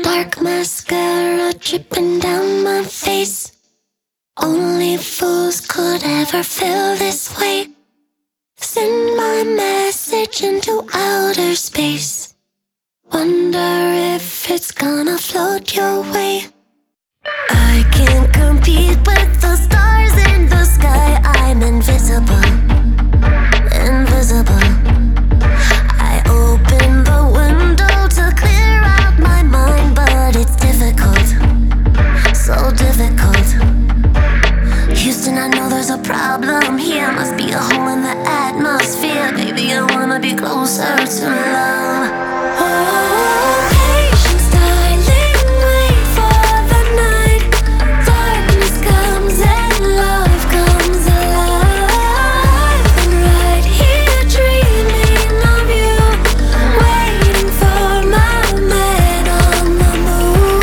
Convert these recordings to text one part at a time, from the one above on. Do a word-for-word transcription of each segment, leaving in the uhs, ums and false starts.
Dark mascara dripping down my face. Only fools could ever feel this way. Send my message into outer space. Wonder if it's gonna float your way. I can't compete with the stars in the sky. I'm invisible, invisible. I open the window to clear out my mind, but it's difficult, so difficult. Houston, I know there's a problem here. Must be a hole in the atmosphere. Baby, I wanna be closer to love. Oh, patience, darling, wait for the night. Darkness comes and love comes alive. And right here dreaming of you, waiting for my man on the moon.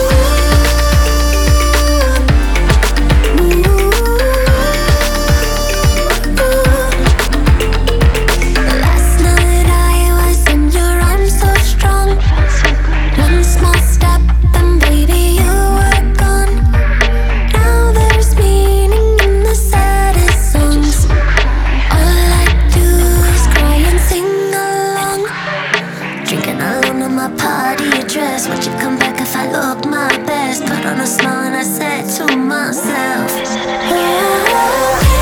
Last night I was in your arms so strong. One small step and baby you were gone. Now there's meaning in the saddest songs. All I do is cry and sing along. Drinking alone in my party dress. Would you come back if I look my best? Put on a smile and I said to myself, oh,